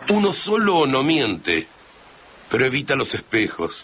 Uno solo no miente, pero evita los espejos.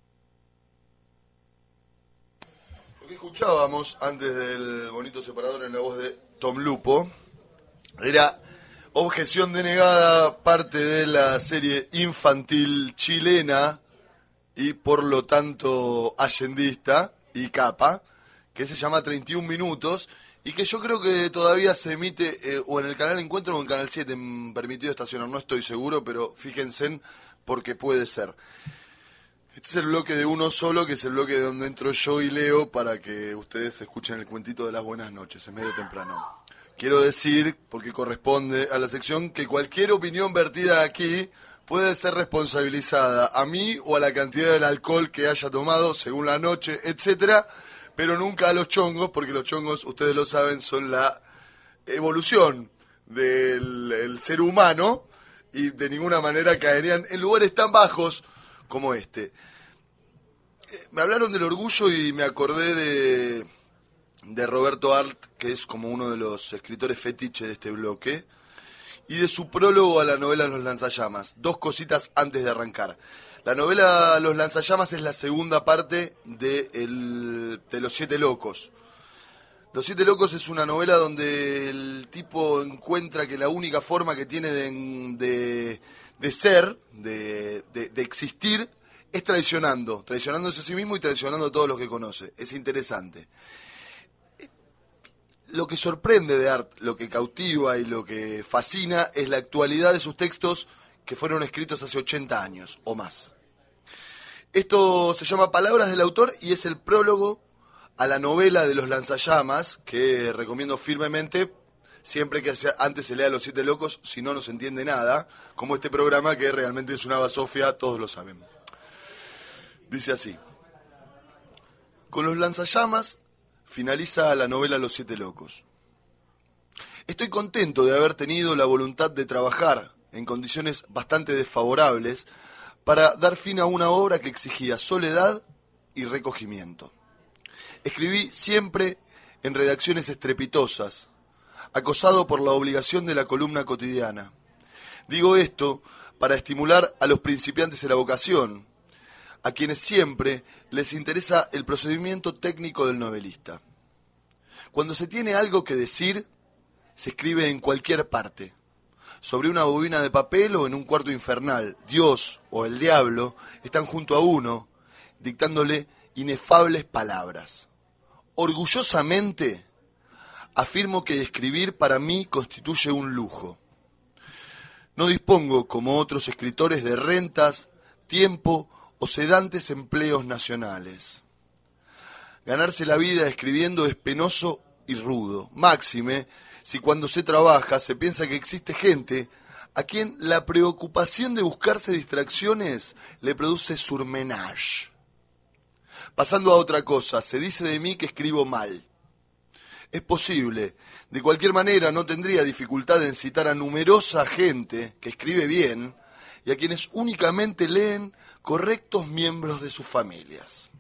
Lo que escuchábamos antes del bonito separador en la voz de Tom Lupo era Objeción Denegada, parte de la serie infantil chilena y por lo tanto allendista y capa, que se llama 31 minutos y que yo creo que todavía se emite o en el canal Encuentro o en Canal 7 permitido estacionar, no estoy seguro, pero fíjense porque puede ser. Este es el bloque de uno solo, que es el bloque de donde entro yo y leo para que ustedes escuchen el cuentito de las buenas noches, es medio temprano. Quiero decir, porque corresponde a la sección, que cualquier opinión vertida aquí puede ser responsabilizada a mí o a la cantidad del alcohol que haya tomado según la noche, etcétera, pero nunca a los chongos, porque los chongos, ustedes lo saben, son la evolución del ser humano y de ninguna manera caerían en lugares tan bajos como este. Me hablaron del orgullo y me acordé de Roberto Arlt, que es como uno de los escritores fetiche de este bloque, y de su prólogo a la novela Los Lanzallamas. Dos cositas antes de arrancar. La novela Los Lanzallamas es la segunda parte de Los Siete Locos. Los Siete Locos es una novela donde el tipo encuentra que la única forma que tiene de ser, de existir, es traicionándose a sí mismo y traicionando a todos los que conoce. Es interesante. Lo que sorprende de Arlt, lo que cautiva y lo que fascina es la actualidad de sus textos que fueron escritos hace 80 años o más. Esto se llama Palabras del autor y es el prólogo a la novela de Los Lanzallamas, que recomiendo firmemente siempre que antes se lea Los Siete Locos, si no, no se entiende nada, como este programa que realmente es una basofia, todos lo saben. Dice así: con Los Lanzallamas finaliza la novela Los Siete Locos. Estoy contento de haber tenido la voluntad de trabajar en condiciones bastante desfavorables para dar fin a una obra que exigía soledad y recogimiento. Escribí siempre en redacciones estrepitosas, acosado por la obligación de la columna cotidiana. Digo esto para estimular a los principiantes en la vocación, a quienes siempre les interesa el procedimiento técnico del novelista. Cuando se tiene algo que decir, se escribe en cualquier parte, sobre una bobina de papel o en un cuarto infernal. Dios o el diablo están junto a uno, dictándole inefables palabras. Orgullosamente, afirmo que escribir para mí constituye un lujo. No dispongo, como otros escritores, de rentas, tiempo o sedantes empleos nacionales. Ganarse la vida escribiendo es penoso y rudo. Máxime, si cuando se trabaja se piensa que existe gente a quien la preocupación de buscarse distracciones le produce surmenage. Pasando a otra cosa, se dice de mí que escribo mal. Es posible. De cualquier manera, no tendría dificultad en citar a numerosa gente que escribe bien y a quienes únicamente leen correctos miembros de sus familias.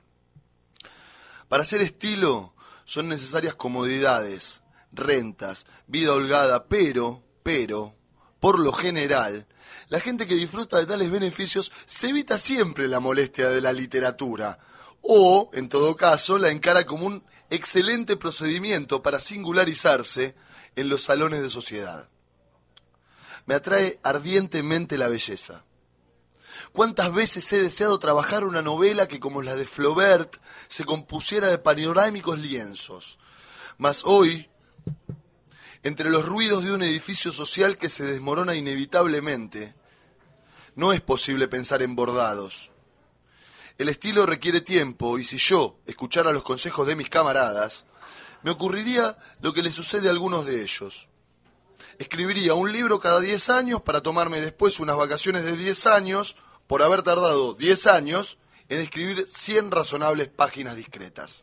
Para hacer estilo son necesarias comodidades, rentas, vida holgada, pero, por lo general, la gente que disfruta de tales beneficios se evita siempre la molestia de la literatura, o, en todo caso, la encara como un excelente procedimiento para singularizarse en los salones de sociedad. Me atrae ardientemente la belleza. ¿Cuántas veces he deseado trabajar una novela que, como la de Flaubert, se compusiera de panorámicos lienzos? Mas hoy, entre los ruidos de un edificio social que se desmorona inevitablemente, no es posible pensar en bordados. El estilo requiere tiempo y si yo escuchara los consejos de mis camaradas, me ocurriría lo que le sucede a algunos de ellos. Escribiría un libro cada 10 años para tomarme después unas vacaciones de 10 años por haber tardado 10 años en escribir 100 razonables páginas discretas.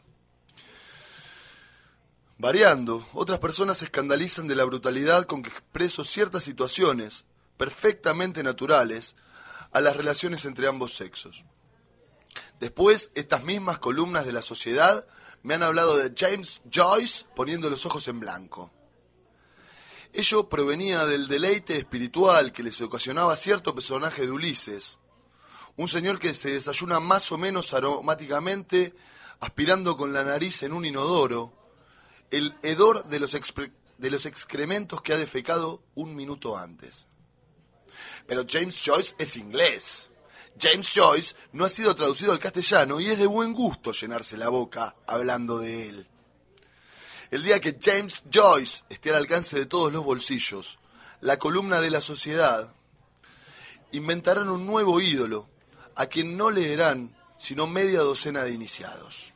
Variando, otras personas se escandalizan de la brutalidad con que expreso ciertas situaciones perfectamente naturales a las relaciones entre ambos sexos. Después, estas mismas columnas de La Sociedad me han hablado de James Joyce poniendo los ojos en blanco. Ello provenía del deleite espiritual que les ocasionaba cierto personaje de Ulises, un señor que se desayuna más o menos aromáticamente, aspirando con la nariz en un inodoro, el hedor de los excrementos que ha defecado un minuto antes. Pero James Joyce es inglés. James Joyce no ha sido traducido al castellano y es de buen gusto llenarse la boca hablando de él. El día que James Joyce esté al alcance de todos los bolsillos, la columna de la sociedad, inventarán un nuevo ídolo, a quien no leerán sino media docena de iniciados.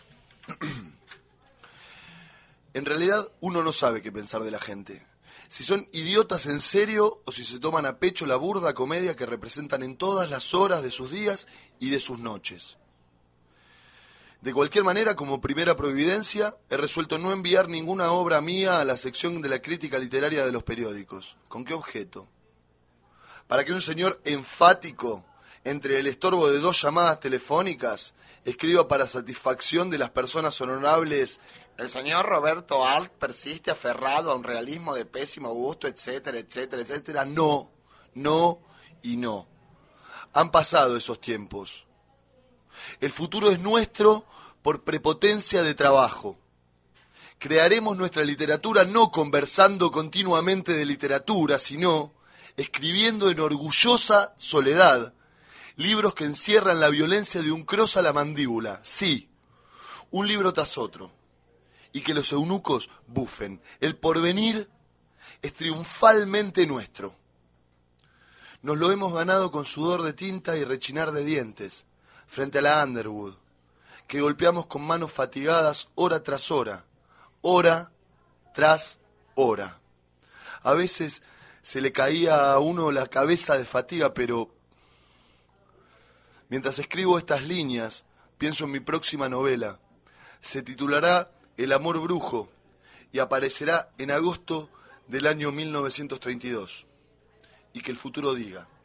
En realidad, uno no sabe qué pensar de la gente. Si son idiotas en serio o si se toman a pecho la burda comedia que representan en todas las horas de sus días y de sus noches. De cualquier manera, como primera providencia, he resuelto no enviar ninguna obra mía a la sección de la crítica literaria de los periódicos. ¿Con qué objeto? Para que un señor enfático, entre el estorbo de 2 llamadas telefónicas, escriba para satisfacción de las personas honorables: el señor Roberto Arlt persiste aferrado a un realismo de pésimo gusto, etcétera, etcétera, etcétera. No, no y no. Han pasado esos tiempos. El futuro es nuestro por prepotencia de trabajo. Crearemos nuestra literatura no conversando continuamente de literatura, sino escribiendo en orgullosa soledad libros que encierran la violencia de un cross a la mandíbula. Sí, un libro tras otro. Y que los eunucos bufen. El porvenir es triunfalmente nuestro. Nos lo hemos ganado con sudor de tinta y rechinar de dientes, frente a la Underwood, que golpeamos con manos fatigadas hora tras hora, hora tras hora. A veces se le caía a uno la cabeza de fatiga, pero mientras escribo estas líneas, pienso en mi próxima novela. Se titulará El amor brujo y aparecerá en agosto del año 1932. Y que el futuro diga.